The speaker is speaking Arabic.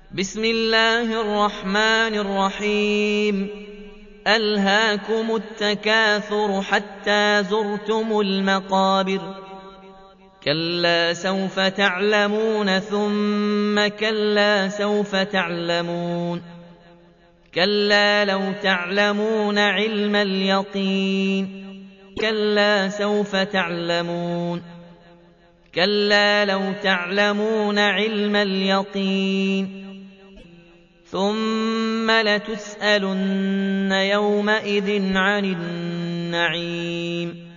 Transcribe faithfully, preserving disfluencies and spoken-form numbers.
بسم الله الرحمن الرحيم ألهاكم التكاثر حتى زرتم المقابر كلا سوف تعلمون ثم كلا سوف تعلمون كلا لو تعلمون علم اليقين كلا سوف تعلمون كلا لو تعلمون علم اليقين ثم لتسألن يومئذ عن النعيم